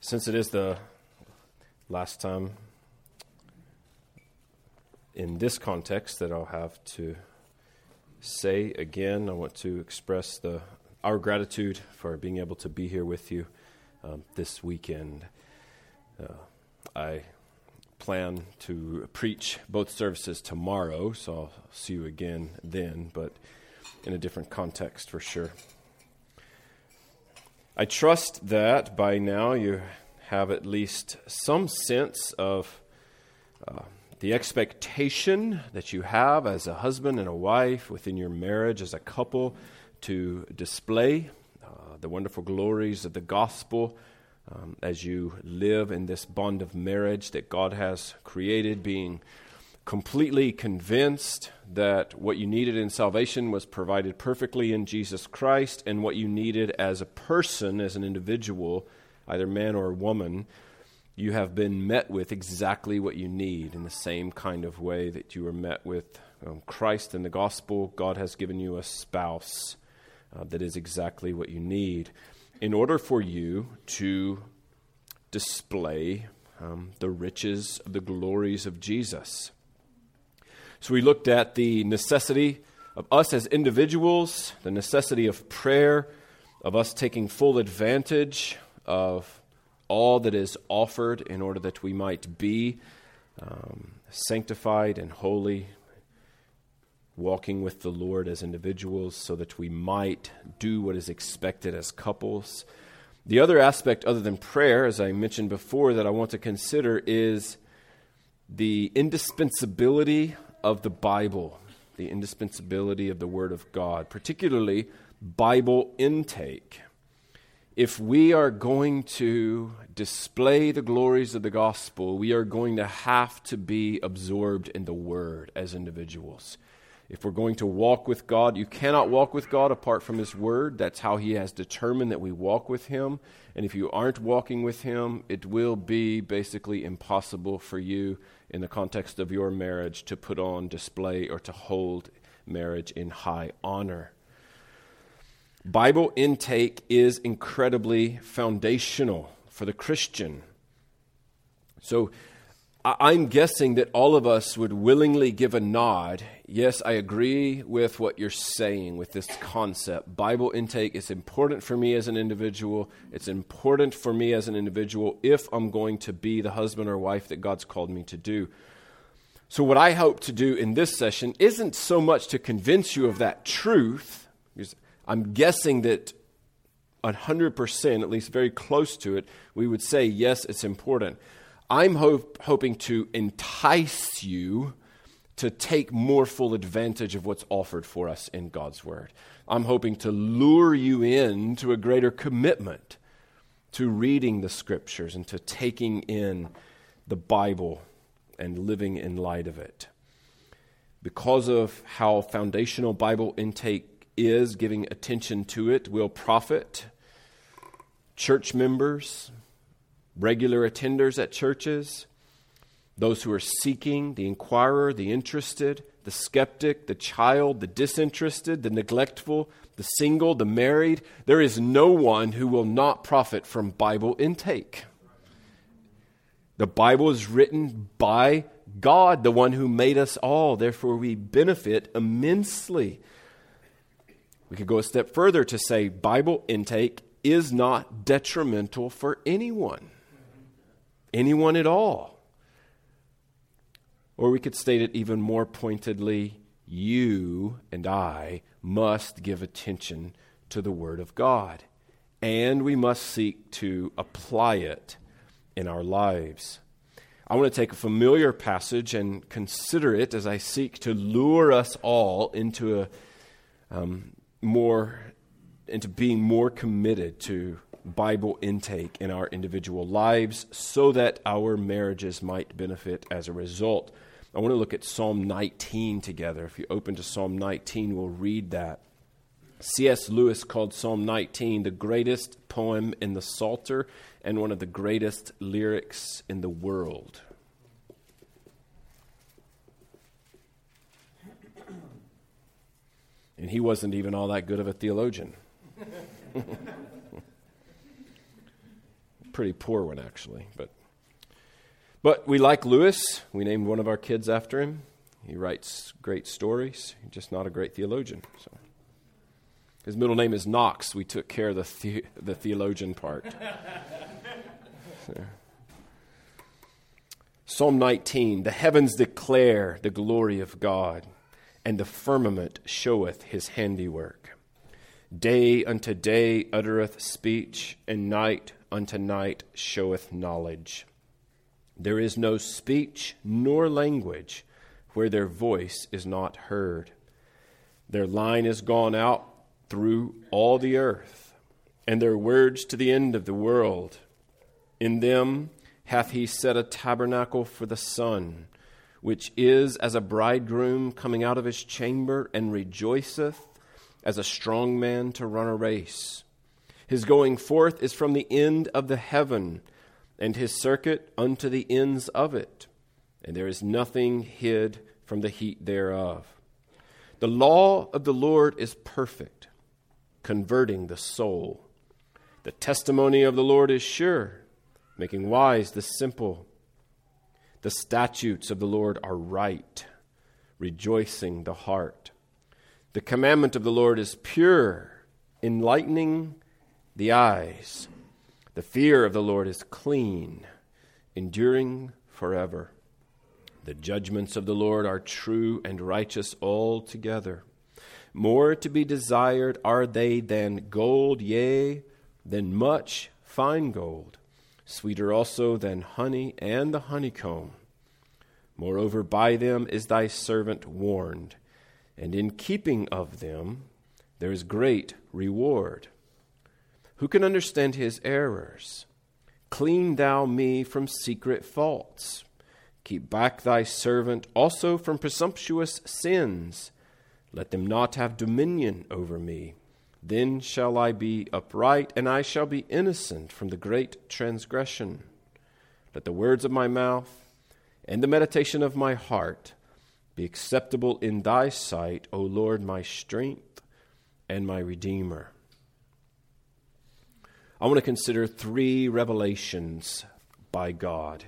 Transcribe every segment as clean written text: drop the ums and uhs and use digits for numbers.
Since it is the last time in this context that I'll have to say again, I want to express our gratitude for being able to be here with you this weekend. I plan to preach both services tomorrow, so I'll see you again then, but in a different context for sure. I trust that by now you have at least some sense of the expectation that you have as a husband and a wife within your marriage as a couple to display the wonderful glories of the gospel as you live in this bond of marriage that God has created, being completely convinced that what you needed in salvation was provided perfectly in Jesus Christ, and what you needed as a person, as an individual, either man or woman, you have been met with exactly what you need in the same kind of way that you were met with Christ in the gospel. God has given you a spouse that is exactly what you need in order for you to display the riches of the glories of Jesus. So we looked at the necessity of us as individuals, the necessity of prayer, of us taking full advantage of all that is offered in order that we might be sanctified and holy, walking with the Lord as individuals so that we might do what is expected as couples. The other aspect other than prayer, as I mentioned before, that I want to consider is the indispensability of the Bible, the indispensability of the Word of God, particularly Bible intake. If we are going to display the glories of the gospel, we are going to have to be absorbed in the Word as individuals. If we're going to walk with God, you cannot walk with God apart from His Word. That's how He has determined that we walk with Him. And if you aren't walking with Him, it will be basically impossible for you in the context of your marriage to put on display or to hold marriage in high honor. Bible intake is incredibly foundational for the Christian. So I'm guessing that all of us would willingly give a nod. Yes, I agree with what you're saying with this concept. Bible intake is important for me as an individual. It's important for me as an individual if I'm going to be the husband or wife that God's called me to do. So what I hope to do in this session isn't so much to convince you of that truth, because I'm guessing that 100%, at least very close to it, we would say, yes, it's important. I'm hoping to entice you to take more full advantage of what's offered for us in God's Word. I'm hoping to lure you into a greater commitment to reading the Scriptures and to taking in the Bible and living in light of it. Because of how foundational Bible intake is, giving attention to it will profit church members, regular attenders at churches, those who are seeking, the inquirer, the interested, the skeptic, the child, the disinterested, the neglectful, the single, the married. There is no one who will not profit from Bible intake. The Bible is written by God, the one who made us all. Therefore, we benefit immensely. We could go a step further to say Bible intake is not detrimental for anyone at all. Or we could state it even more pointedly, you and I must give attention to the Word of God, and we must seek to apply it in our lives. I want to take a familiar passage and consider it as I seek to lure us all into into being more committed to Bible intake in our individual lives so that our marriages might benefit as a result. I want to look at Psalm 19 together. If you open to Psalm 19, we'll read that. C.S. Lewis called Psalm 19 the greatest poem in the Psalter and one of the greatest lyrics in the world. And he wasn't even all that good of a theologian. pretty poor one, actually. But we like Lewis. We named one of our kids after him. He writes great stories. He's just not a great theologian. So his middle name is Knox. We took care of the theologian part. So. Psalm 19, the heavens declare the glory of God, and the firmament showeth his handiwork. Day unto day uttereth speech, and night unto night showeth knowledge. There is no speech nor language where their voice is not heard. Their line is gone out through all the earth, and their words to the end of the world. In them hath he set a tabernacle for the sun, which is as a bridegroom coming out of his chamber, and rejoiceth as a strong man to run a race. His going forth is from the end of the heaven, and his circuit unto the ends of it, and there is nothing hid from the heat thereof. The law of the Lord is perfect, converting the soul. The testimony of the Lord is sure, making wise the simple. The statutes of the Lord are right, rejoicing the heart. The commandment of the Lord is pure, enlightening the eyes. The fear of the Lord is clean, enduring forever. The judgments of the Lord are true and righteous altogether. More to be desired are they than gold, yea, than much fine gold. Sweeter also than honey and the honeycomb. Moreover, by them is thy servant warned, and in keeping of them there is great reward. Who can understand his errors? Clean thou me from secret faults. Keep back thy servant also from presumptuous sins. Let them not have dominion over me. Then shall I be upright, and I shall be innocent from the great transgression. Let the words of my mouth and the meditation of my heart be acceptable in thy sight, O Lord, my strength and my Redeemer. I want to consider 3 revelations by God.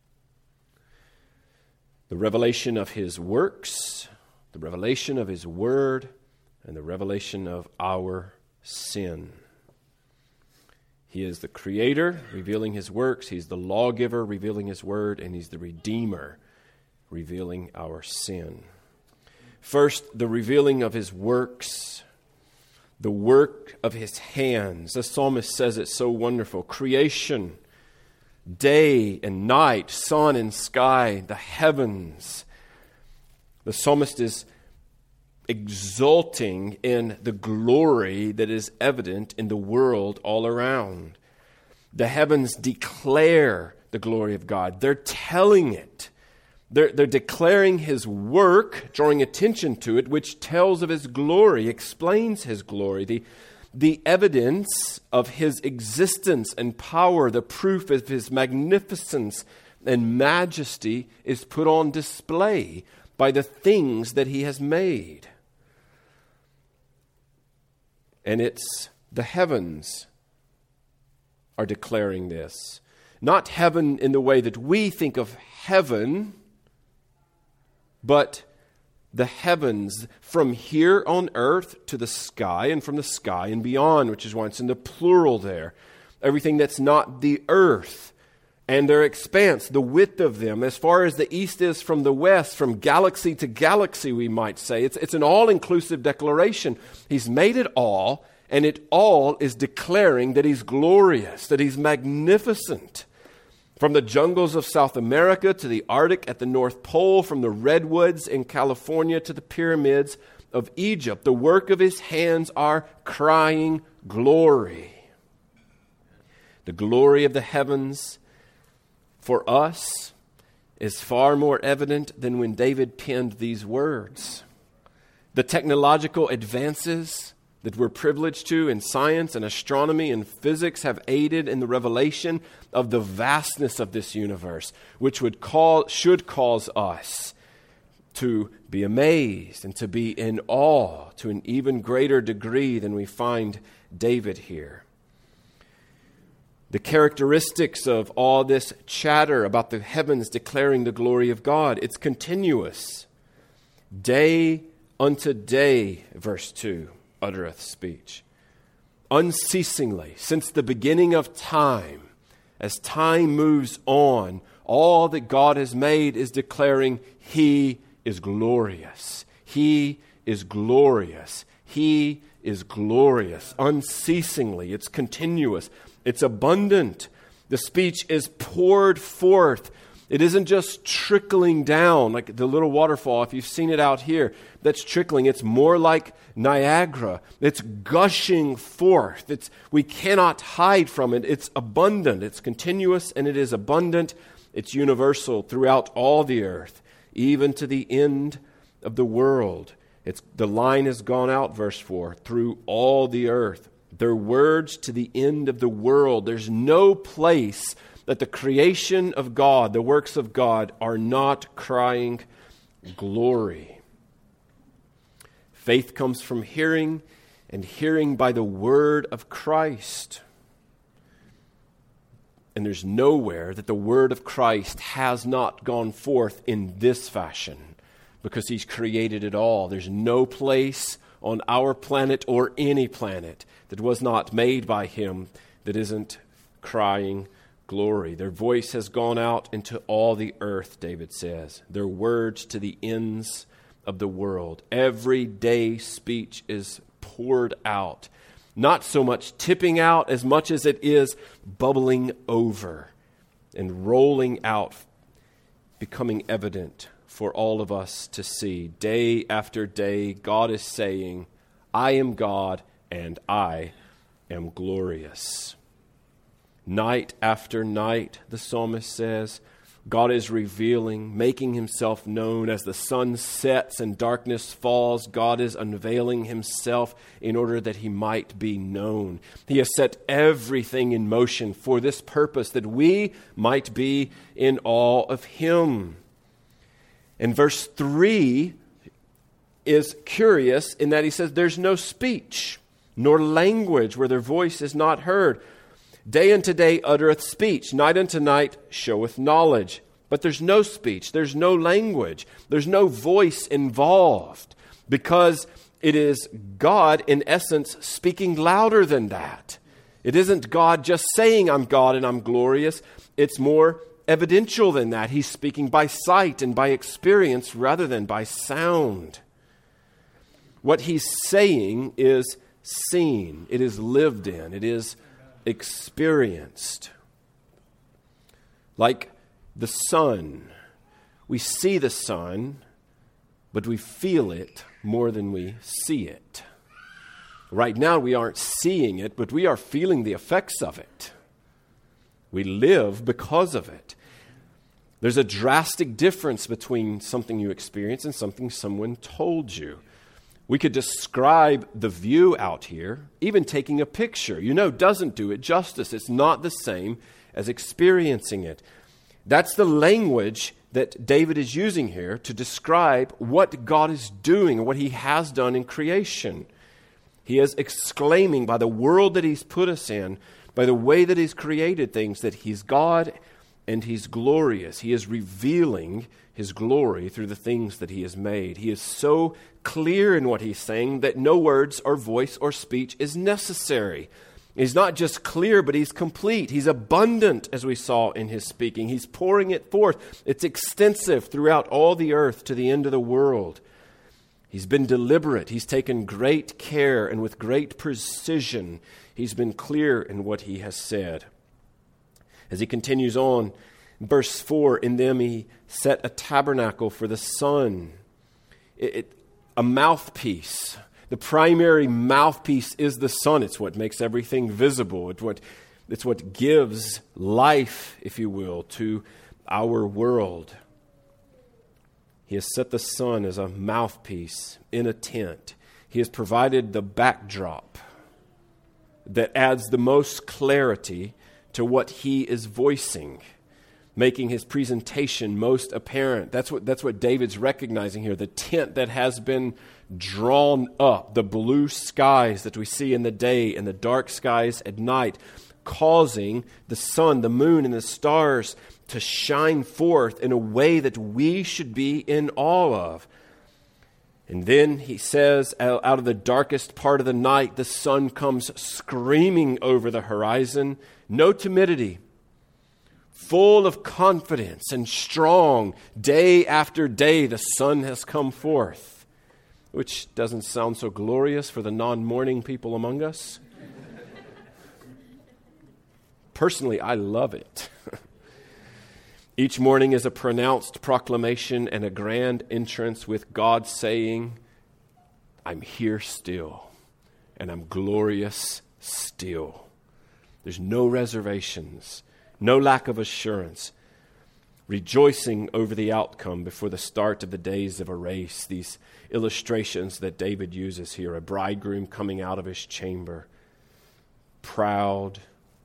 The revelation of his works, the revelation of his word, and the revelation of our sin. He is the creator, revealing his works. He's the lawgiver, revealing his word. And he's the redeemer, revealing our sin. First, the revealing of his works, the work of his hands. The psalmist says it so wonderful. Creation, day and night, sun and sky, the heavens. The psalmist is exulting in the glory that is evident in the world all around. The heavens declare the glory of God. They're telling it. They're declaring his work, drawing attention to it, which tells of his glory, explains his glory. The evidence of his existence and power, the proof of his magnificence and majesty is put on display by the things that he has made. And it's the heavens are declaring this. Not heaven in the way that we think of heaven, but the heavens from here on earth to the sky, and from the sky and beyond, which is why it's in the plural there. Everything that's not the earth and their expanse, the width of them, as far as the east is from the west, from galaxy to galaxy, we might say. It's an all-inclusive declaration. He's made it all, and it all is declaring that he's glorious, that he's magnificent. From the jungles of South America to the Arctic at the North Pole, from the redwoods in California to the pyramids of Egypt, the work of his hands are crying glory. The glory of the heavens for us is far more evident than when David penned these words. The technological advances that we're privileged to in science and astronomy and physics have aided in the revelation of the vastness of this universe, which should cause us to be amazed and to be in awe to an even greater degree than we find David here. The characteristics of all this chatter about the heavens declaring the glory of God, it's continuous. Day unto day, verse 2, uttereth speech. Unceasingly, since the beginning of time, as time moves on, all that God has made is declaring He is glorious. He is glorious. He is glorious. Unceasingly, it's continuous. It's abundant. The speech is poured forth. It isn't just trickling down like the little waterfall. If you've seen it out here, that's trickling. It's more like Niagara. It's gushing forth. We cannot hide from it. It's abundant. It's continuous and it is abundant. It's universal throughout all the earth, even to the end of the world. The line has gone out, verse 4, through all the earth. Their words to the end of the world. There's no place that the creation of God, the works of God, are not crying glory. Faith comes from hearing, and hearing by the word of Christ. And there's nowhere that the word of Christ has not gone forth in this fashion, because He's created it all. There's no place on our planet or any planet that was not made by Him that isn't crying glory. Their voice has gone out into all the earth, David says. Their words to the ends of the world. Every day speech is poured out. Not so much tipping out as much as it is bubbling over and rolling out, becoming evident for all of us to see. Day after day, God is saying, I am God and I am glorious. Night after night, the psalmist says, God is revealing, making Himself known. As the sun sets and darkness falls, God is unveiling Himself in order that He might be known. He has set everything in motion for this purpose, that we might be in awe of Him. And verse 3 is curious in that he says there's no speech, nor language where their voice is not heard. Day unto day uttereth speech, night unto night showeth knowledge. But there's no speech, there's no language, there's no voice involved, because it is God, in essence, speaking louder than that. It isn't God just saying, I'm God and I'm glorious. It's more evidential than that. He's speaking by sight and by experience rather than by sound. What He's saying is seen. It is lived in. It is experienced. Like the sun. We see the sun, but we feel it more than we see it. Right now we aren't seeing it, but we are feeling the effects of it. We live because of it. There's a drastic difference between something you experience and something someone told you. We could describe the view out here, even taking a picture, doesn't do it justice. It's not the same as experiencing it. That's the language that David is using here to describe what God is doing and what He has done in creation. He is exclaiming by the world that He's put us in, by the way that He's created things, that He's God and He's glorious. He is revealing His glory through the things that He has made. He is so clear in what He's saying that no words or voice or speech is necessary. He's not just clear, but He's complete. He's abundant, as we saw in His speaking. He's pouring it forth. It's extensive throughout all the earth to the end of the world. He's been deliberate. He's taken great care, and with great precision, He's been clear in what He has said. As he continues on, verse 4, in them He set a tabernacle for the sun. A mouthpiece. The primary mouthpiece is the sun. It's what makes everything visible. It's what gives life, if you will, to our world. He has set the sun as a mouthpiece in a tent. He has provided the backdrop that adds the most clarity to what He is voicing, making His presentation most apparent. That's what David's recognizing here. The tent that has been drawn up, the blue skies that we see in the day and the dark skies at night, causing the sun, the moon, and the stars to shine forth in a way that we should be in awe of. And then he says, out of the darkest part of the night, the sun comes screaming over the horizon. No timidity. Full of confidence and strong. Day after day, the sun has come forth. Which doesn't sound so glorious for the non-morning people among us. Personally, I love it. Each morning is a pronounced proclamation and a grand entrance with God saying, I'm here still, and I'm glorious still. There's no reservations, no lack of assurance, rejoicing over the outcome before the start of the days of a race. These illustrations that David uses here, a bridegroom coming out of his chamber, proud,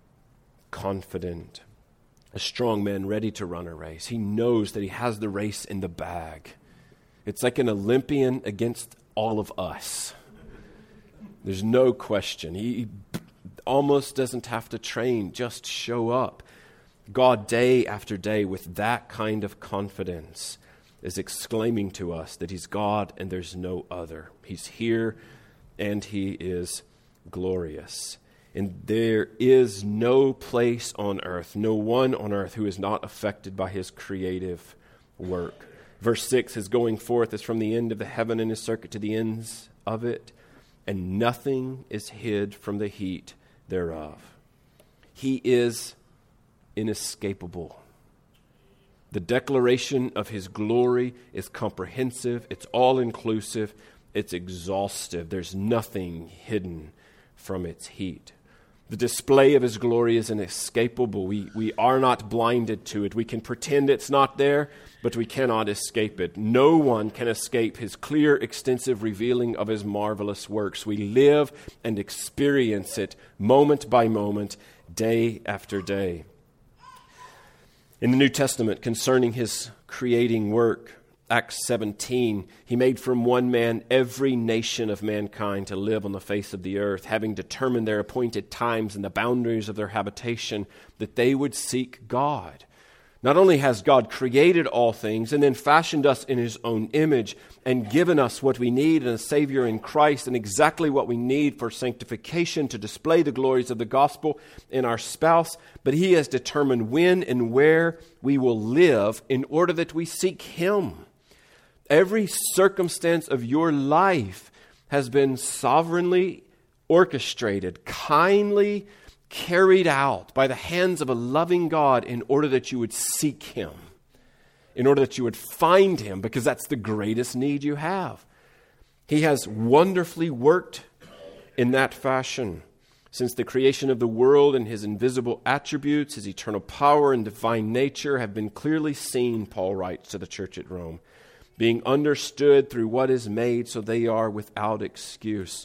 confident, a strong man ready to run a race. He knows that he has the race in the bag. It's like an Olympian against all of us. There's no question. He almost doesn't have to train, just show up. God, day after day, with that kind of confidence, is exclaiming to us that He's God and there's no other. He's here and He is glorious. And there is no place on earth, no one on earth who is not affected by His creative work. Verse 6, His going forth is from the end of the heaven and His circuit to the ends of it, and nothing is hid from the heat thereof. He is inescapable. The declaration of His glory is comprehensive, it's all-inclusive, it's exhaustive. There's nothing hidden from its heat. The display of His glory is inescapable. We are not blinded to it. We can pretend it's not there, but we cannot escape it. No one can escape His clear, extensive revealing of His marvelous works. We live and experience it moment by moment, day after day. In the New Testament, concerning His creating work, Acts 17, He made from one man every nation of mankind to live on the face of the earth, having determined their appointed times and the boundaries of their habitation, that they would seek God. Not only has God created all things and then fashioned us in His own image and given us what we need in a Savior in Christ and exactly what we need for sanctification to display the glories of the gospel in our spouse, but He has determined when and where we will live in order that we seek Him. Every circumstance of your life has been sovereignly orchestrated, kindly carried out by the hands of a loving God in order that you would seek Him, in order that you would find Him, because that's the greatest need you have. He has wonderfully worked in that fashion. Since the creation of the world, and His invisible attributes, His eternal power and divine nature have been clearly seen, Paul writes to the church at Rome, being understood through what is made, so they are without excuse.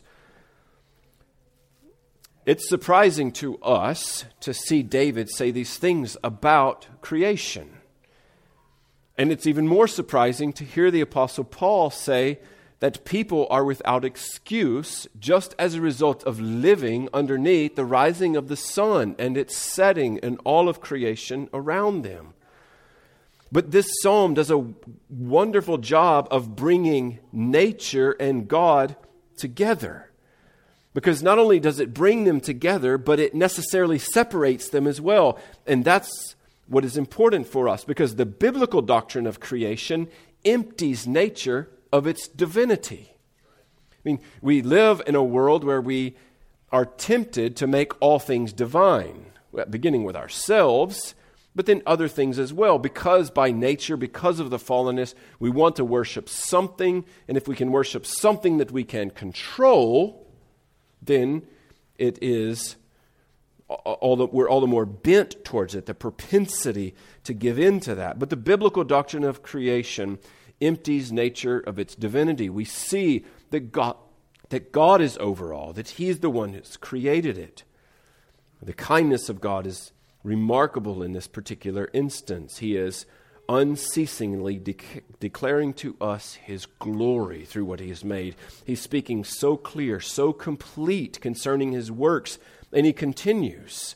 It's surprising to us to see David say these things about creation. And it's even more surprising to hear the Apostle Paul say that people are without excuse just as a result of living underneath the rising of the sun and its setting and all of creation around them. But this psalm does a wonderful job of bringing nature and God together. Because not only does it bring them together, but it necessarily separates them as well. And that's what is important for us, because the biblical doctrine of creation empties nature of its divinity. I mean, we live in a world where we are tempted to make all things divine, beginning with ourselves, but then other things as well. Because by nature, because of the fallenness, we want to worship something. And if we can worship something that we can control, then it is we're all the more bent towards it, the propensity to give in to that. But the biblical doctrine of creation empties nature of its divinity. We see that God is over all, that He is the one who's created it. The kindness of God is remarkable in this particular instance. He is unceasingly declaring to us His glory through what He has made. He's speaking so clear, so complete concerning His works, and He continues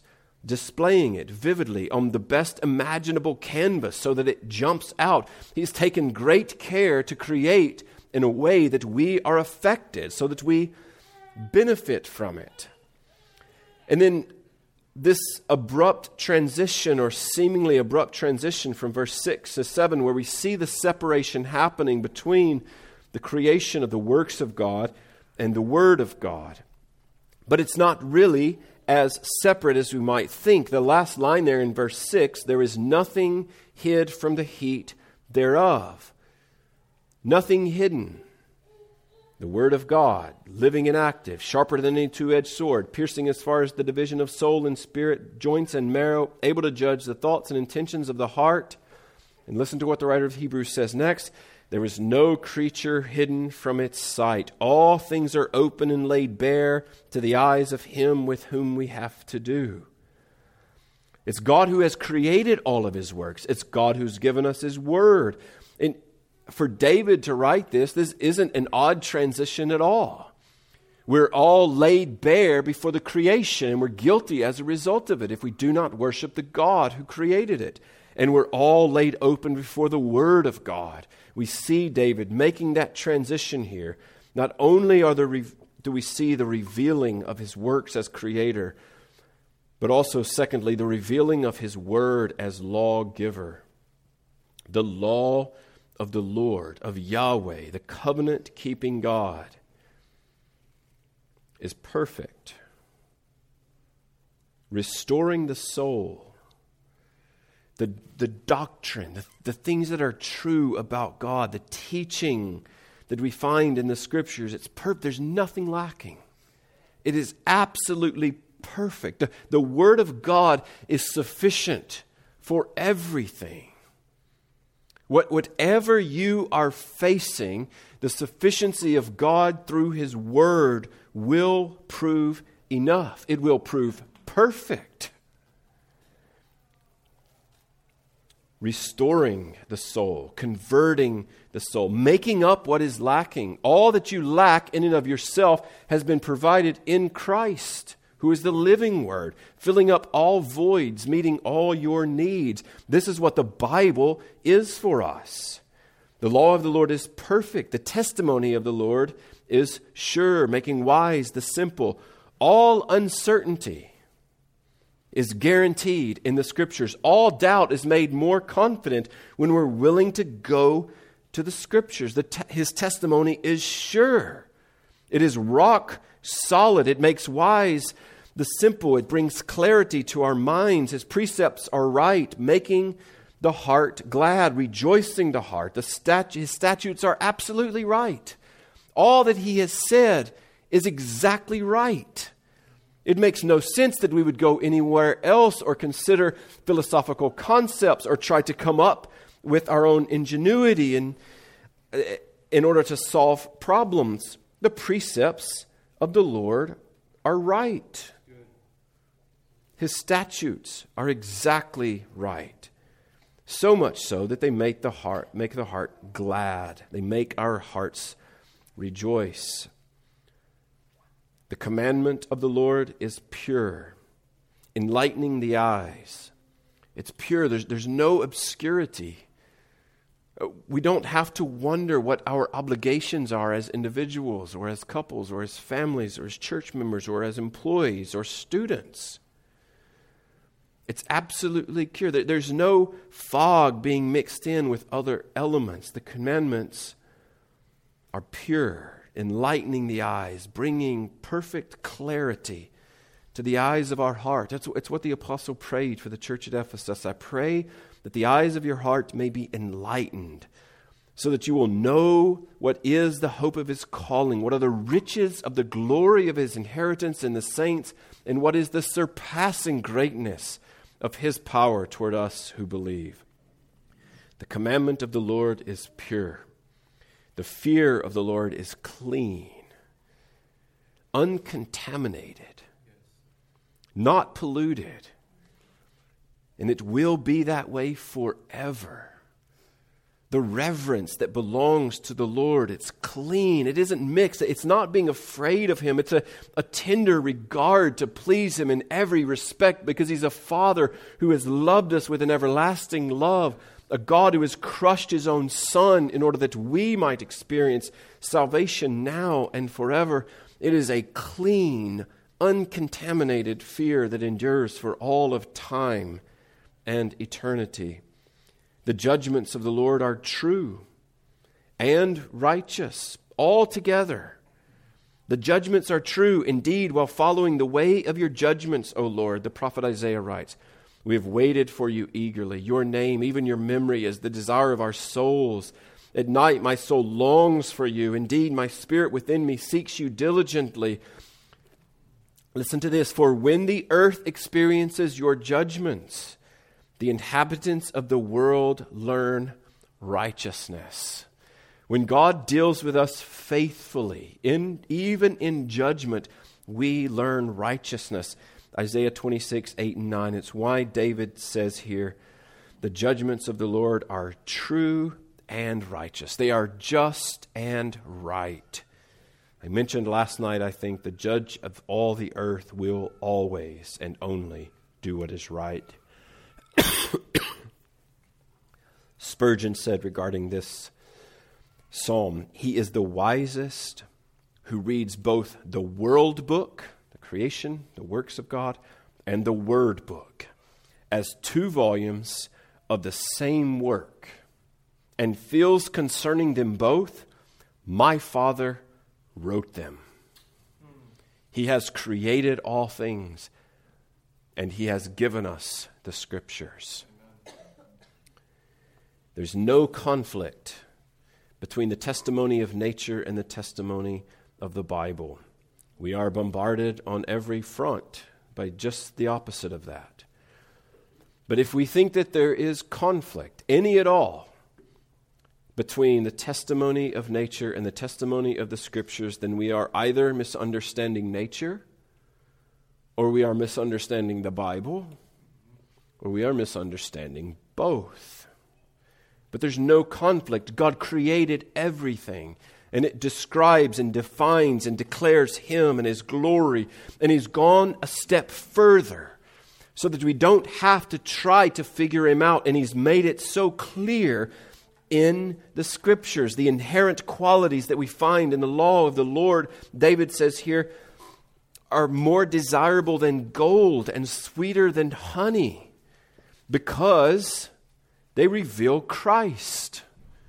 displaying it vividly on the best imaginable canvas so that it jumps out. He's taken great care to create in a way that we are affected, so that we benefit from it. And then this abrupt transition, or seemingly abrupt transition, from verse 6 to 7, where we see the separation happening between the creation of the works of God and the Word of God. But it's not really as separate as we might think. The last line there in verse 6, there is nothing hid from the heat thereof. Nothing hidden. The Word of God, living and active, sharper than any two-edged sword, piercing as far as the division of soul and spirit, joints and marrow, able to judge the thoughts and intentions of the heart. And listen to what the writer of Hebrews says next. There is no creature hidden from its sight. All things are open and laid bare to the eyes of Him with whom we have to do. It's God who has created all of His works. It's God who's given us His Word. And for David to write this isn't an odd transition at all. We're all laid bare before the creation, and we're guilty as a result of it if we do not worship the God who created it. And we're all laid open before the Word of God. We see David making that transition here. Not only do we see the revealing of His works as Creator, but also, secondly, the revealing of His Word as lawgiver. The law of the Lord, of Yahweh, the covenant-keeping God, is perfect, restoring the soul. The doctrine, the things that are true about God, the teaching that we find in the Scriptures, it's perfect. There's nothing lacking. It is absolutely perfect. The Word of God is sufficient for everything. Whatever you are facing, the sufficiency of God through His Word will prove enough. It will prove perfect. Restoring the soul, converting the soul, making up what is lacking. All that you lack in and of yourself has been provided in Christ, who is the living Word, filling up all voids, meeting all your needs. This is what the Bible is for us. The law of the Lord is perfect. The testimony of the Lord is sure, making wise the simple. All uncertainty is guaranteed in the Scriptures. All doubt is made more confident when we're willing to go to the Scriptures. His testimony is sure. It is rock solid. It makes wise the simple. It brings clarity to our minds. His precepts are right, making the heart glad, rejoicing the heart. His statutes are absolutely right. All that He has said is exactly right. It makes no sense that we would go anywhere else or consider philosophical concepts or try to come up with our own ingenuity in order to solve problems. The precepts of the Lord are right. His statutes are exactly right. So much so that they make the heart glad. They make our hearts rejoice. The commandment of the Lord is pure, enlightening the eyes. It's pure. There's no obscurity. We don't have to wonder what our obligations are as individuals or as couples or as families or as church members or as employees or students. It's absolutely pure. There's no fog being mixed in with other elements. The commandments are pure, enlightening the eyes, bringing perfect clarity to the eyes of our heart. It's what the apostle prayed for the church at Ephesus. I pray that the eyes of your heart may be enlightened, so that you will know what is the hope of His calling, what are the riches of the glory of His inheritance in the saints, and what is the surpassing greatness of His power toward us who believe. The commandment of the Lord is pure. The fear of the Lord is clean, uncontaminated, not polluted, and it will be that way forever. the reverence that belongs to the Lord. It's clean. It isn't mixed. It's not being afraid of Him. It's a tender regard to please Him in every respect because He's a Father who has loved us with an everlasting love, a God who has crushed His own Son in order that we might experience salvation now and forever. It is a clean, uncontaminated fear that endures for all of time and eternity. The judgments of the Lord are true and righteous altogether. The judgments are true indeed, while following the way of your judgments, O Lord, the prophet Isaiah writes. We have waited for you eagerly. Your name, even your memory, is the desire of our souls. At night my soul longs for you. Indeed, my spirit within me seeks you diligently. Listen to this. For when the earth experiences your judgments, the inhabitants of the world learn righteousness. When God deals with us faithfully, even in judgment, we learn righteousness. Isaiah 26, 8 and 9. It's why David says here, the judgments of the Lord are true and righteous. They are just and right. I mentioned last night, I think, the judge of all the earth will always and only do what is right. Spurgeon said regarding this psalm, He is the wisest who reads both the world book, the creation, the works of God, and the word book as 2 volumes of the same work, and feels concerning them both, my Father wrote them. He has created all things, and He has given us the Scriptures. There's no conflict between the testimony of nature and the testimony of the Bible. We are bombarded on every front by just the opposite of that. But if we think that there is conflict, any at all, between the testimony of nature and the testimony of the Scriptures, then we are either misunderstanding nature, or we are misunderstanding the Bible, or we are misunderstanding both. But there's no conflict. God created everything, and it describes and defines and declares Him and His glory. And He's gone a step further so that we don't have to try to figure Him out. And He's made it so clear in the Scriptures, the inherent qualities that we find in the law of the Lord. David says here, are more desirable than gold and sweeter than honey, because they reveal Christ.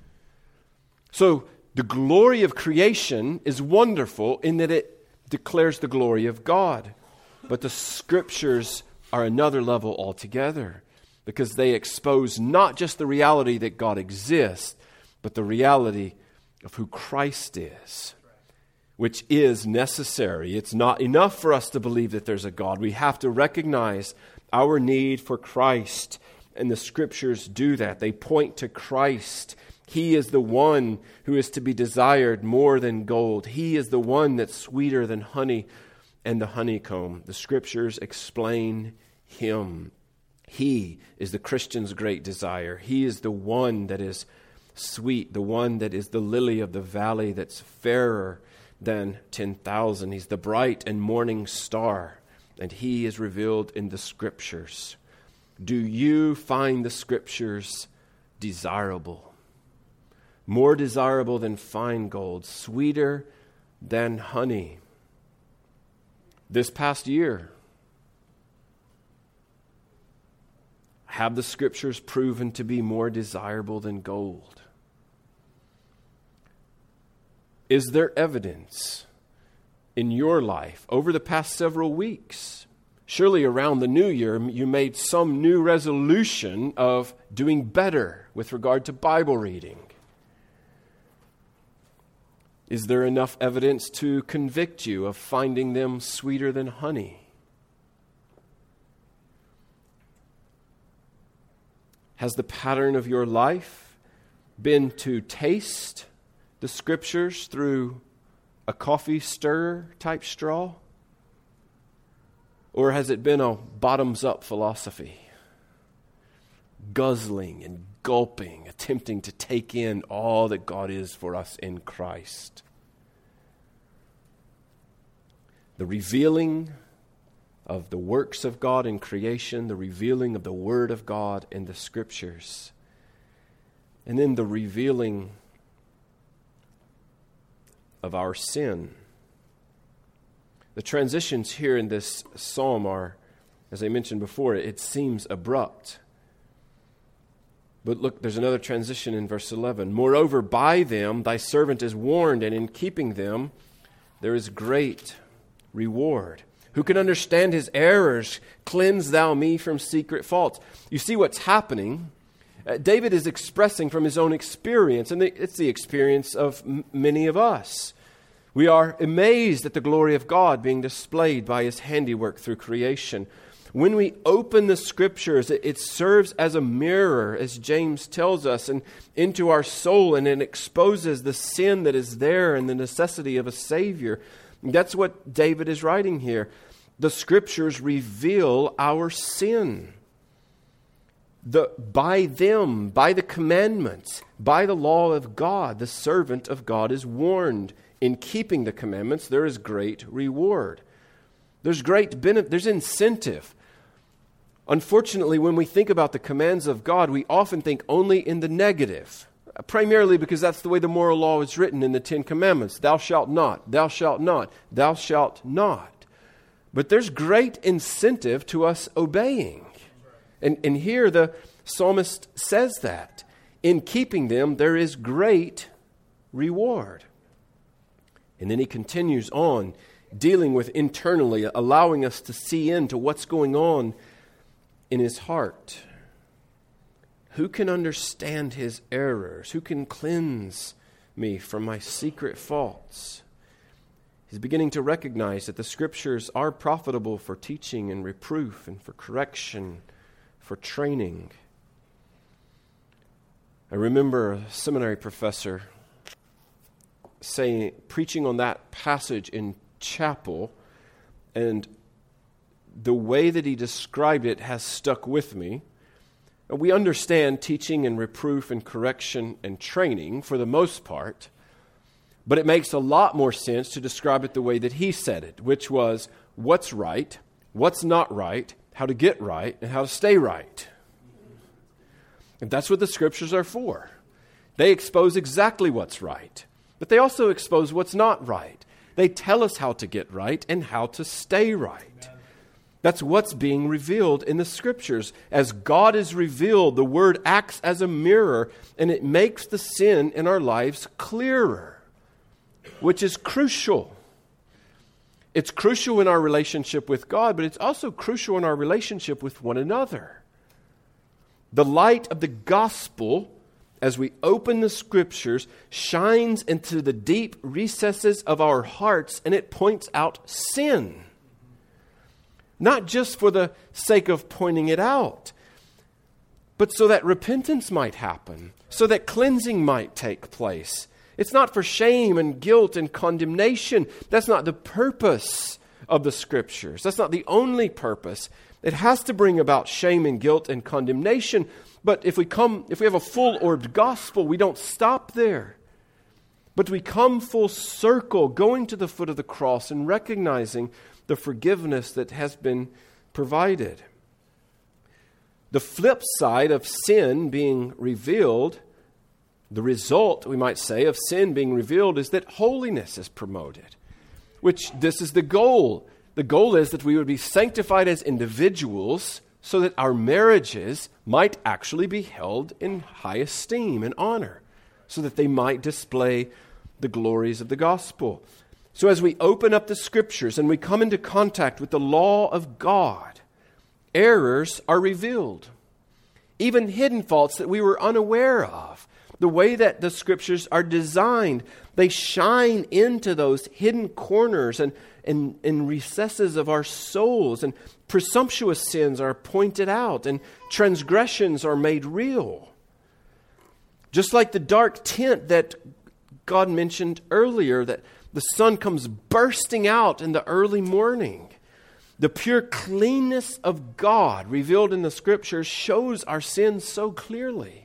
So the glory of creation is wonderful in that it declares the glory of God. But the Scriptures are another level altogether, because they expose not just the reality that God exists, but the reality of who Christ is, which is necessary. It's not enough for us to believe that there's a God. We have to recognize our need for Christ. And the Scriptures do that. They point to Christ. He is the one who is to be desired more than gold. He is the one that's sweeter than honey and the honeycomb. The Scriptures explain Him. He is the Christian's great desire. He is the one that is sweet, the one that is the lily of the valley that's fairer than 10,000. He's the bright and morning star, and He is revealed in the Scriptures. Do you find the Scriptures desirable? More desirable than fine gold, sweeter than honey. This past year, have the Scriptures proven to be more desirable than gold? Is there evidence in your life over the past several weeks? Surely around the new year, you made some new resolution of doing better with regard to Bible reading. Is there enough evidence to convict you of finding them sweeter than honey? Has the pattern of your life been to taste the Scriptures through a coffee stirrer type straw? Or has it been a bottoms-up philosophy? guzzling and gulping, attempting to take in all that God is for us in Christ. The revealing of the works of God in creation, the revealing of the Word of God in the Scriptures, and then the revealing of our sin. The transitions here in this psalm are, as I mentioned before, it seems abrupt. But look, there's another transition in verse 11. Moreover, by them thy servant is warned, and in keeping them there is great reward. Who can understand his errors? Cleanse thou me from secret faults. You see what's happening? David is expressing from his own experience, and it's the experience of many of us. We are amazed at the glory of God being displayed by His handiwork through creation. When we open the Scriptures, it serves as a mirror, as James tells us, and into our soul, and it exposes the sin that is there and the necessity of a Savior. That's what David is writing here. The Scriptures reveal our sin. By them, by the commandments, by the law of God, the servant of God is warned. In keeping the commandments, there is great reward. There's great benefit, there's incentive. Unfortunately, when we think about the commands of God, we often think only in the negative, primarily because that's the way the moral law is written in the Ten Commandments. Thou shalt not, thou shalt not, thou shalt not. But there's great incentive to us obeying. And here the psalmist says that. In keeping them, there is great reward. And then he continues on, dealing with internally, allowing us to see into what's going on in his heart. Who can understand his errors? Who can cleanse me from my secret faults? He's beginning to recognize that the Scriptures are profitable for teaching and reproof and for correction, for training. I remember a seminary professor preaching on that passage in chapel, and the way that he described it has stuck with me. We understand teaching and reproof and correction and training for the most part, but it makes a lot more sense to describe it the way that he said it, which was what's right, what's not right, how to get right, and how to stay right. And that's what the Scriptures are for. They expose exactly what's right, but they also expose what's not right. They tell us how to get right and how to stay right. That's what's being revealed in the Scriptures. As God is revealed, the Word acts as a mirror, and it makes the sin in our lives clearer, which is crucial. It's crucial in our relationship with God, but it's also crucial in our relationship with one another. The light of the gospel, as we open the Scriptures, shines into the deep recesses of our hearts, and it points out sin. Not just for the sake of pointing it out, but so that repentance might happen, so that cleansing might take place. It's not for shame and guilt and condemnation. That's not the purpose of the Scriptures. That's not the only purpose. It has to bring about shame and guilt and condemnation. But if we have a full-orbed gospel, we don't stop there. But we come full circle, going to the foot of the cross and recognizing the forgiveness that has been provided. The flip side of sin being revealed, the result, we might say, of sin being revealed is that holiness is promoted, which this is the goal. The goal is that we would be sanctified as individuals so that our marriages might actually be held in high esteem and honor, so that they might display the glories of the gospel. So as we open up the Scriptures and we come into contact with the law of God, errors are revealed, even hidden faults that we were unaware of. The way that the Scriptures are designed, they shine into those hidden corners and recesses of our souls, and presumptuous sins are pointed out, and transgressions are made real. Just like the dark tent that God mentioned earlier, that the sun comes bursting out in the early morning. The pure cleanness of God revealed in the Scriptures shows our sins so clearly.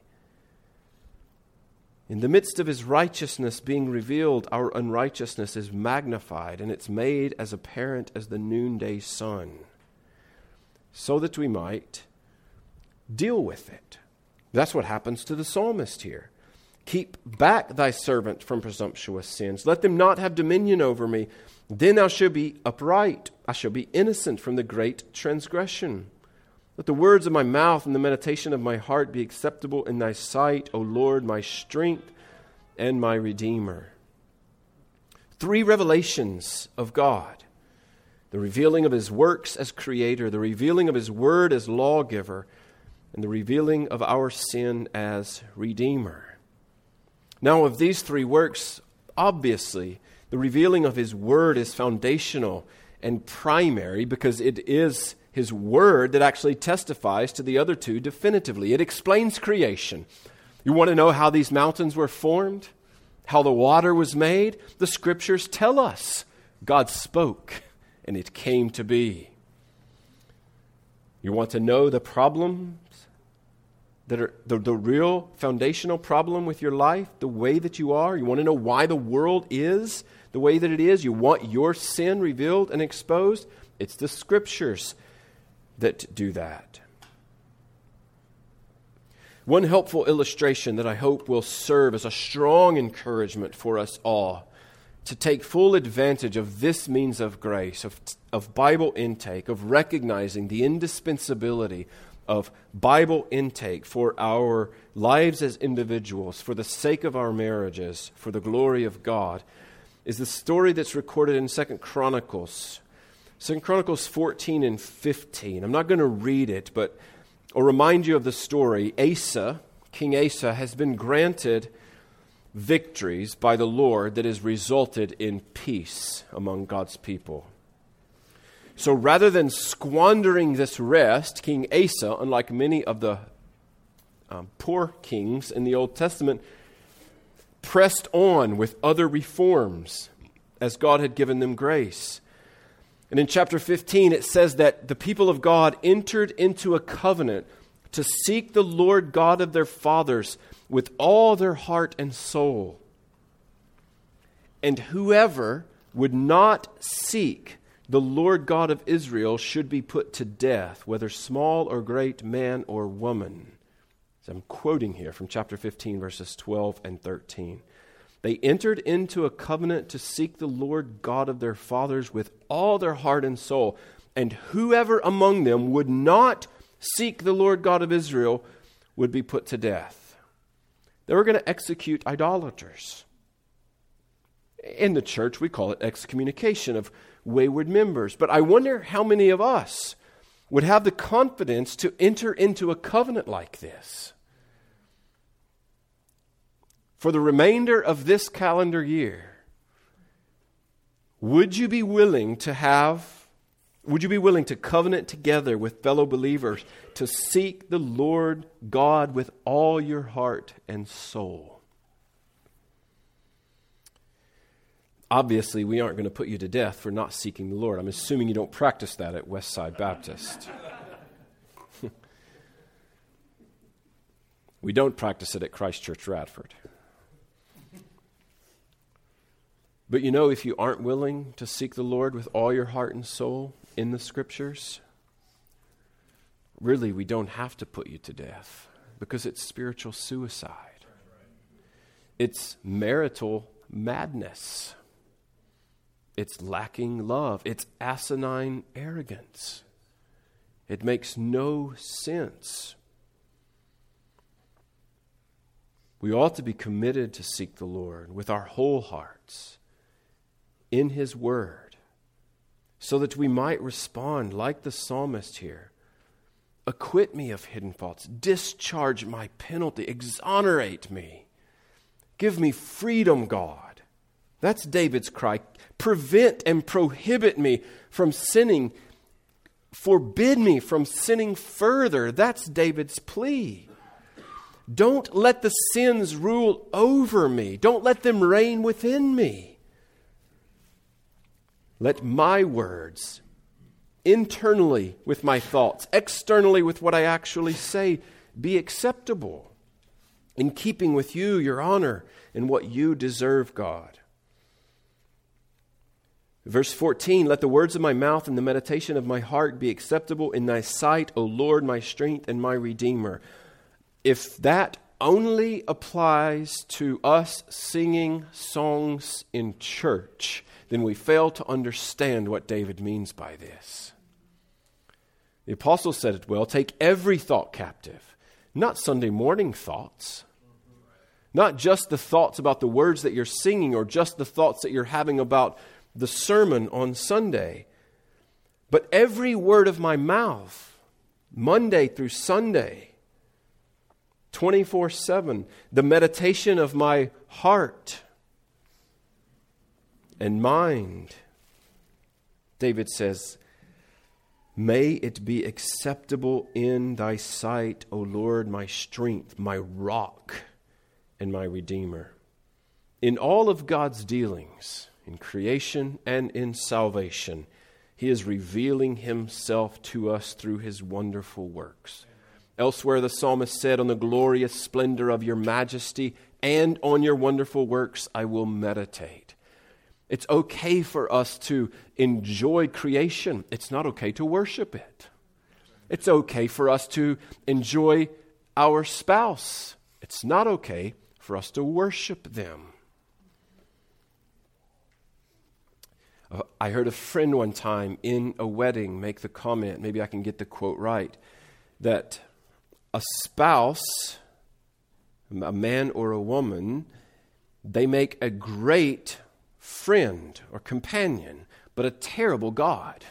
In the midst of His righteousness being revealed, our unrighteousness is magnified, and it's made as apparent as the noonday sun, so that we might deal with it. That's what happens to the psalmist here. Keep back thy servant from presumptuous sins. Let them not have dominion over me. Then I shall be upright. I shall be innocent from the great transgression. Let the words of my mouth and the meditation of my heart be acceptable in thy sight, O Lord, my strength and my Redeemer. 3 revelations of God. The revealing of His works as Creator, the revealing of His Word as Lawgiver, and the revealing of our sin as Redeemer. Now, of these 3 works, obviously, the revealing of His Word is foundational and primary because it is His Word that actually testifies to the other 2 definitively. It explains creation. You want to know how these mountains were formed? How the water was made? The Scriptures tell us. God spoke, and it came to be. You want to know the problems that are the real foundational problem with your life, the way that you are? You want to know why the world is the way that it is? You want your sin revealed and exposed? It's the Scriptures that do that. One helpful illustration that I hope will serve as a strong encouragement for us all to take full advantage of this means of grace, of Bible intake, of recognizing the indispensability of Bible intake for our lives as individuals, for the sake of our marriages, for the glory of God, is the story that's recorded in 2 Chronicles. 2 Chronicles 14 and 15. I'm not going to read it, but I'll remind you of the story. Asa, King Asa, has been granted victories by the Lord that has resulted in peace among God's people. So rather than squandering this rest, King Asa, unlike many of the poor kings in the Old Testament, pressed on with other reforms as God had given them grace. And in chapter 15, it says that the people of God entered into a covenant to seek the Lord God of their fathers with all their heart and soul. And whoever would not seek the Lord God of Israel should be put to death, whether small or great, man or woman. So I'm quoting here from chapter 15, verses 12 and 13. They entered into a covenant to seek the Lord God of their fathers with all their heart and soul. And whoever among them would not seek the Lord God of Israel would be put to death. They were going to execute idolaters. In the church, we call it excommunication of wayward members. But I wonder how many of us would have the confidence to enter into a covenant like this. For the remainder of this calendar year, would you be willing to covenant together with fellow believers to seek the Lord God with all your heart and soul? Obviously, we aren't going to put you to death for not seeking the Lord. I'm assuming you don't practice that at Westside Baptist. We don't practice it at Christ Church Radford. But you know, if you aren't willing to seek the Lord with all your heart and soul in the Scriptures, really we don't have to put you to death because it's spiritual suicide. It's marital madness. It's lacking love. It's asinine arrogance. It makes no sense. We ought to be committed to seek the Lord with our whole hearts in His Word, so that we might respond like the psalmist here. Acquit me of hidden faults. Discharge my penalty. Exonerate me. Give me freedom, God. That's David's cry. Prevent and prohibit me from sinning. Forbid me from sinning further. That's David's plea. Don't let the sins rule over me. Don't let them reign within me. Let my words internally with my thoughts, externally with what I actually say, be acceptable, in keeping with you, your honor, and what you deserve, God. Verse 14, let the words of my mouth and the meditation of my heart be acceptable in thy sight, O Lord, my strength and my Redeemer. If that only applies to us singing songs in church, then we fail to understand what David means by this. The apostle said it well, take every thought captive, not Sunday morning thoughts, not just the thoughts about the words that you're singing or just the thoughts that you're having about the sermon on Sunday, but every word of my mouth, Monday through Sunday, 24/7, the meditation of my heart and mind. David says, may it be acceptable in thy sight, O Lord, my strength, my rock, and my Redeemer. In all of God's dealings, in creation and in salvation, He is revealing Himself to us through His wonderful works. Elsewhere, the psalmist said, on the glorious splendor of your majesty and on your wonderful works I will meditate. It's okay for us to enjoy creation. It's not okay to worship it. It's okay for us to enjoy our spouse. It's not okay for us to worship them. I heard a friend one time in a wedding make the comment, maybe I can get the quote right, that a spouse, a man or a woman, they make a great friend or companion, but a terrible God.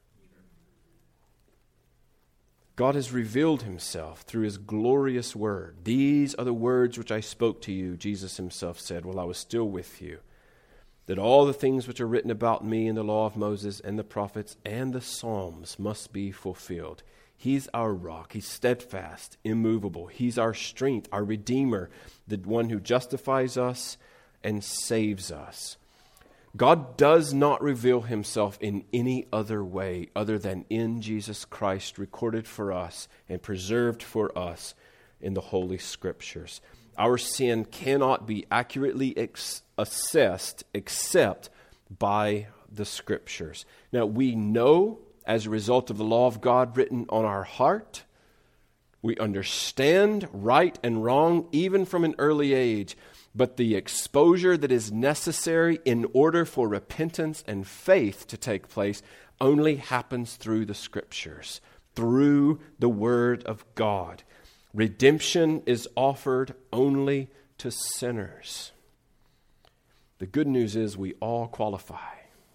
God has revealed Himself through His glorious word. These are the words which I spoke to you, Jesus Himself said, while I was still with you, that all the things which are written about me in the law of Moses and the prophets and the Psalms must be fulfilled. He's our rock. He's steadfast, immovable. He's our strength, our Redeemer, the one who justifies us and saves us. God does not reveal Himself in any other way other than in Jesus Christ, recorded for us and preserved for us in the Holy Scriptures. Our sin cannot be accurately assessed except by the Scriptures. Now, we know as a result of the law of God written on our heart, we understand right and wrong even from an early age, but the exposure that is necessary in order for repentance and faith to take place only happens through the Scriptures, through the Word of God. Redemption is offered only to sinners. The good news is we all qualify.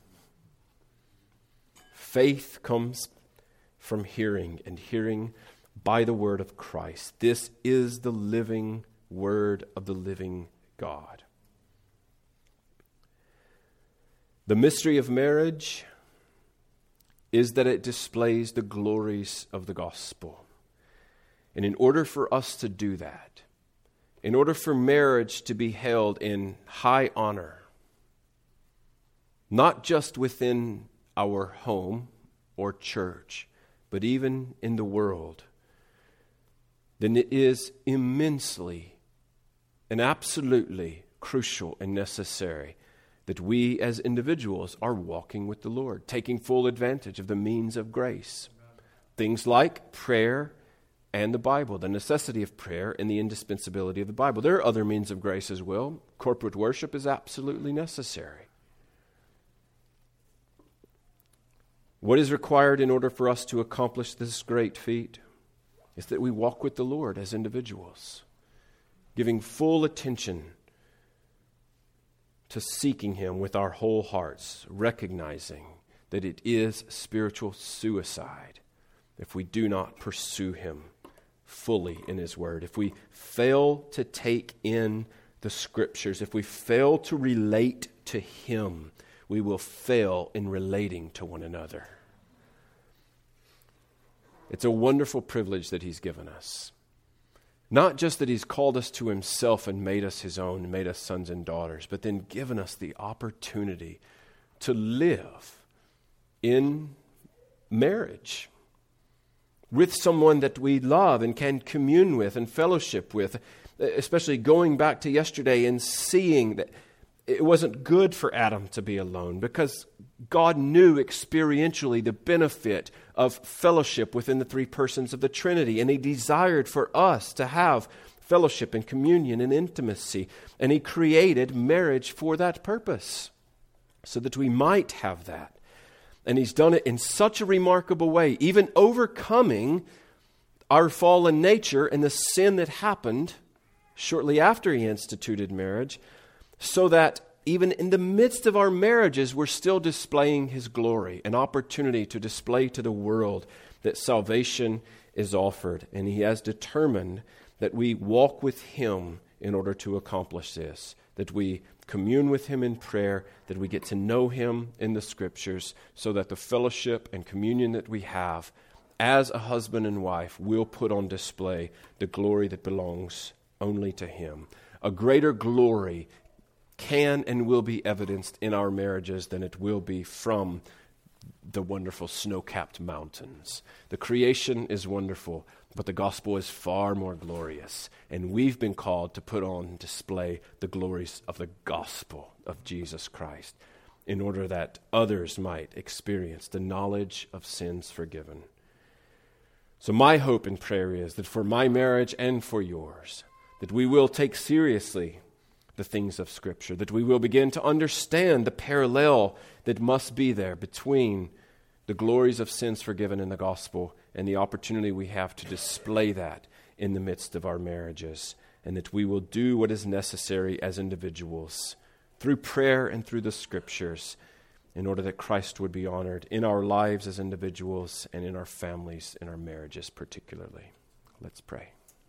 Faith comes from hearing, and hearing by the word of Christ. This is the living word of the living God. The mystery of marriage is that it displays the glories of the gospel. And in order for us to do that, in order for marriage to be held in high honor, not just within our home or church, but even in the world, then it is immensely and absolutely crucial and necessary that we as individuals are walking with the Lord, taking full advantage of the means of grace. Things like prayer and the Bible, the necessity of prayer and the indispensability of the Bible. There are other means of grace as well. Corporate worship is absolutely necessary. What is required in order for us to accomplish this great feat is that we walk with the Lord as individuals, giving full attention to seeking Him with our whole hearts, recognizing that it is spiritual suicide if we do not pursue Him fully in His Word. If we fail to take in the Scriptures, if we fail to relate to Him, we will fail in relating to one another. It's a wonderful privilege that He's given us. Not just that He's called us to Himself and made us His own, and made us sons and daughters, but then given us the opportunity to live in marriage with someone that we love and can commune with and fellowship with, especially going back to yesterday and seeing that it wasn't good for Adam to be alone because God knew experientially the benefit of fellowship within the three persons of the Trinity, and He desired for us to have fellowship and communion and intimacy, and He created marriage for that purpose so that we might have that. And He's done it in such a remarkable way, even overcoming our fallen nature and the sin that happened shortly after He instituted marriage, so that even in the midst of our marriages, we're still displaying His glory, an opportunity to display to the world that salvation is offered. And He has determined that we walk with Him in order to accomplish this, that we commune with Him in prayer, that we get to know Him in the Scriptures, so that the fellowship and communion that we have as a husband and wife will put on display the glory that belongs only to Him. A greater glory can and will be evidenced in our marriages than it will be from the wonderful snow-capped mountains. The creation is wonderful, but the gospel is far more glorious. And we've been called to put on display the glories of the gospel of Jesus Christ in order that others might experience the knowledge of sins forgiven. So my hope and prayer is that for my marriage and for yours, that we will take seriously the things of Scripture, that we will begin to understand the parallel that must be there between the glories of sins forgiven in the gospel and the opportunity we have to display that in the midst of our marriages, and that we will do what is necessary as individuals through prayer and through the Scriptures in order that Christ would be honored in our lives as individuals and in our families, in our marriages particularly. Let's pray.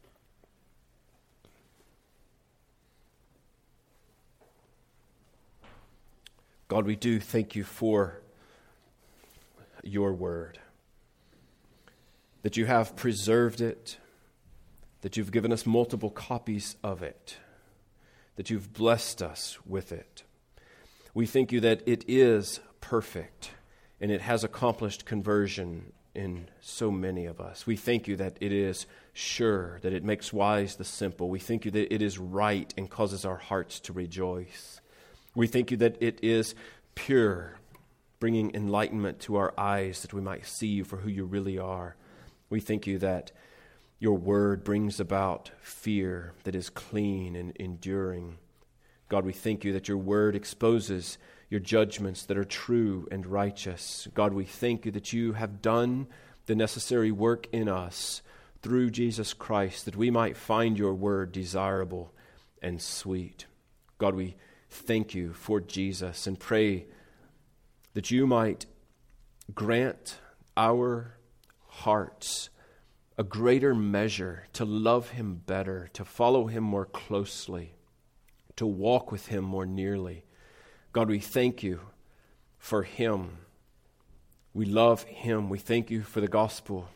God, we do thank You for Your word, that You have preserved it, that You've given us multiple copies of it, that You've blessed us with it. We thank You that it is perfect and it has accomplished conversion in so many of us. We thank You that it is sure, that it makes wise the simple. We thank You that it is right and causes our hearts to rejoice. We thank You that it is pure, bringing enlightenment to our eyes that we might see You for who You really are. We thank You that Your word brings about fear that is clean and enduring. God, we thank You that Your word exposes Your judgments that are true and righteous. God, we thank You that You have done the necessary work in us through Jesus Christ, that we might find Your word desirable and sweet. God, we thank You for Jesus and pray that You might grant our hearts a greater measure to love Him better, to follow Him more closely, to walk with Him more nearly. God, we thank You for Him. We love Him. We thank You for the gospel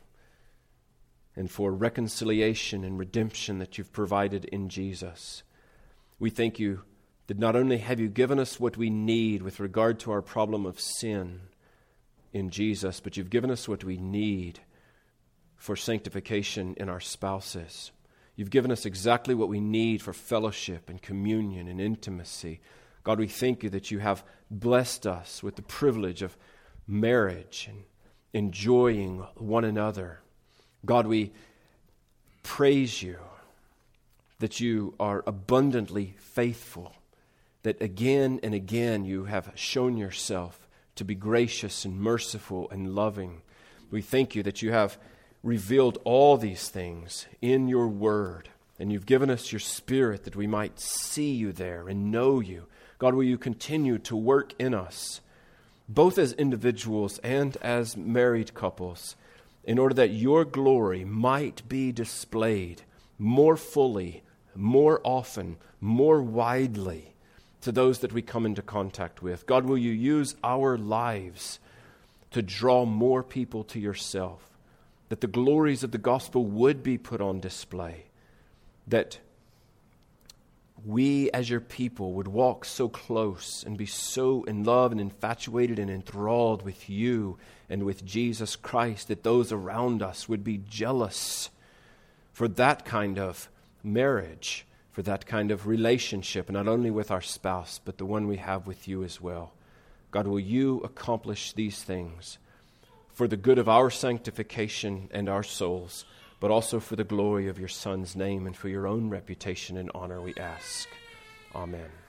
and for reconciliation and redemption that You've provided in Jesus. We thank You that not only have You given us what we need with regard to our problem of sin in Jesus, but You've given us what we need for sanctification in our spouses. You've given us exactly what we need for fellowship and communion and intimacy. God, we thank You that You have blessed us with the privilege of marriage and enjoying one another. God, we praise You that You are abundantly faithful, that again and again You have shown Yourself to be gracious and merciful and loving. We thank You that You have revealed all these things in Your word, and You've given us Your Spirit that we might see You there and know You. God, will You continue to work in us, both as individuals and as married couples, in order that Your glory might be displayed more fully, more often, more widely to those that we come into contact with. God, will You use our lives to draw more people to Yourself, that the glories of the gospel would be put on display, that we as your people would walk so close and be so in love and infatuated and enthralled with you and with Jesus Christ that those around us would be jealous for that kind of marriage, for that kind of relationship, not only with our spouse, but the one we have with you as well. God, will you accomplish these things for the good of our sanctification and our souls, but also for the glory of your Son's name and for your own reputation and honor, we ask. Amen.